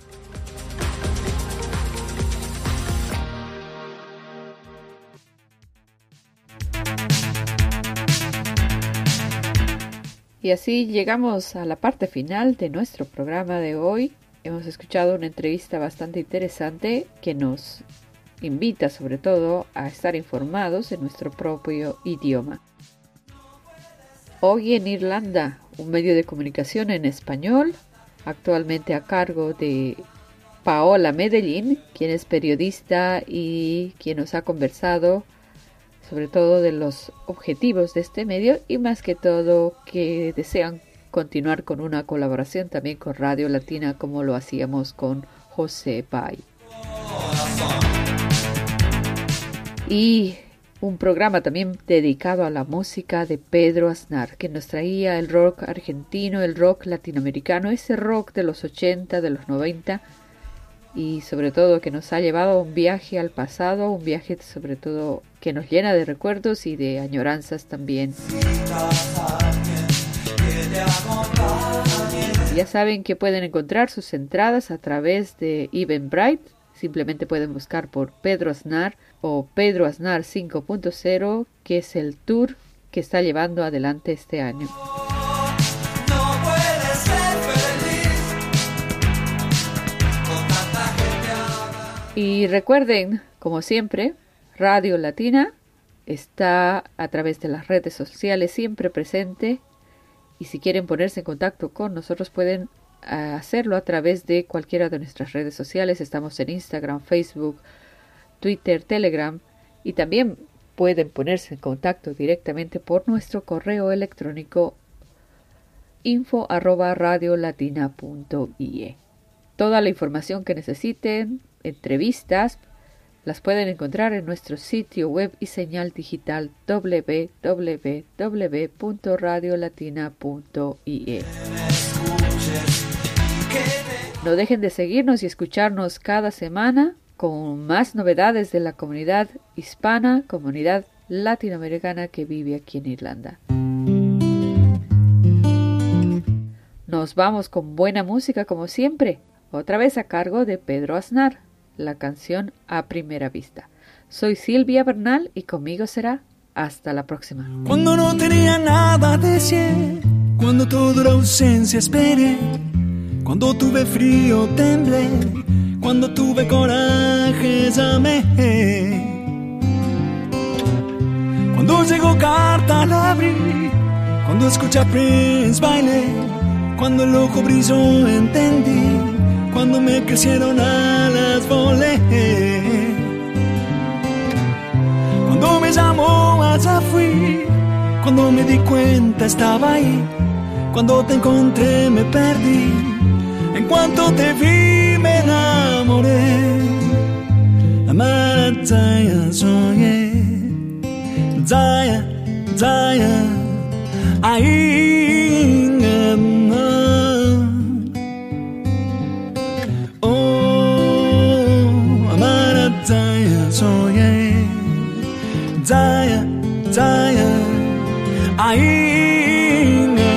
Y así llegamos a la parte final de nuestro programa de hoy. Hemos escuchado una entrevista bastante interesante que nos invita sobre todo a estar informados en nuestro propio idioma. Hoy en Irlanda, un medio de comunicación en español, actualmente a cargo de Paola Medellín, quien es periodista y quien nos ha conversado sobre todo de los objetivos de este medio y más que todo que desean continuar con una colaboración también con Radio Latina como lo hacíamos con José Bay. Y un programa también dedicado a la música de Pedro Aznar, que nos traía el rock argentino, el rock latinoamericano, ese rock de los ochenta, de los noventa, y sobre todo que nos ha llevado a un viaje al pasado, un viaje sobre todo que nos llena de recuerdos y de añoranzas también. Ya saben que pueden encontrar sus entradas a través de Eventbrite. Simplemente pueden buscar por Pedro Aznar o Pedro Aznar cinco punto cero, que es el tour que está llevando adelante este año. Y recuerden, como siempre, Radio Latina está a través de las redes sociales siempre presente, y si quieren ponerse en contacto con nosotros pueden hacerlo a través de cualquiera de nuestras redes sociales. Estamos en Instagram, Facebook, Twitter, Telegram, y también pueden ponerse en contacto directamente por nuestro correo electrónico info arroba radiolatina punto i e. Toda la información que necesiten, entrevistas, las pueden encontrar en nuestro sitio web y señal digital doble u doble u doble u punto radiolatina punto i e. No dejen de seguirnos y escucharnos cada semana con más novedades de la comunidad hispana, comunidad latinoamericana que vive aquí en Irlanda. Nos vamos con buena música como siempre, otra vez a cargo de Pedro Aznar, la canción A Primera Vista. Soy Silvia Bernal y conmigo será hasta la próxima. Cuando no tenía nada decir, cuando toda la ausencia esperé, cuando tuve frío temblé, cuando tuve coraje llamé. Cuando llegó carta la abrí, cuando escuché a Prince bailé, cuando el ojo brilló entendí, cuando me crecieron alas volé. Cuando me llamó allá fui, cuando me di cuenta estaba ahí, cuando te encontré me perdí, en cuanto te vi me enamoré. Amar a Zaya soñé, Zaya, Zaya, ahí no. Oh, amar a Zaya soñé, Zaya, Zaya, ahí no.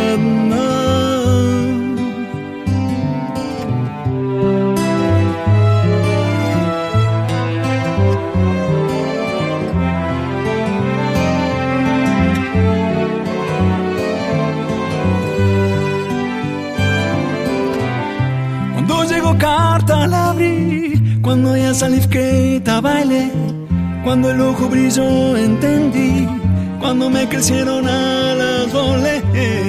Carta la abrí, cuando ya salí que bailé, cuando el ojo brilló entendí, cuando me crecieron alas volé.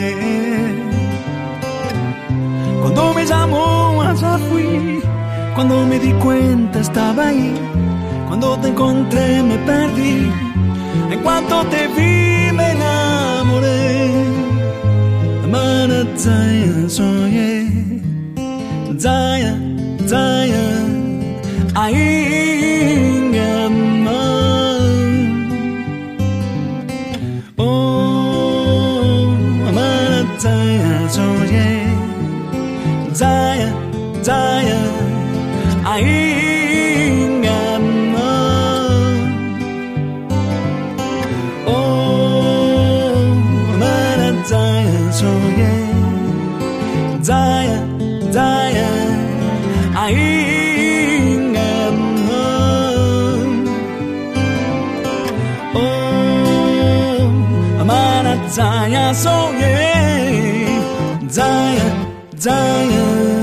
Cuando me llamó allá fui, cuando me di cuenta estaba ahí, cuando te encontré me perdí, en cuanto te vi me enamoré. Amar a Zaya soñé, Zaya, Zaya, ahí no. Oh, amar a Zaya soñé, Zaya, Zaya, ahí no. Oh, amar a Zaya soñé, Zaya, Zaya, ahí no. Oh, amar a Zaya soñé, Zaya, Zaya.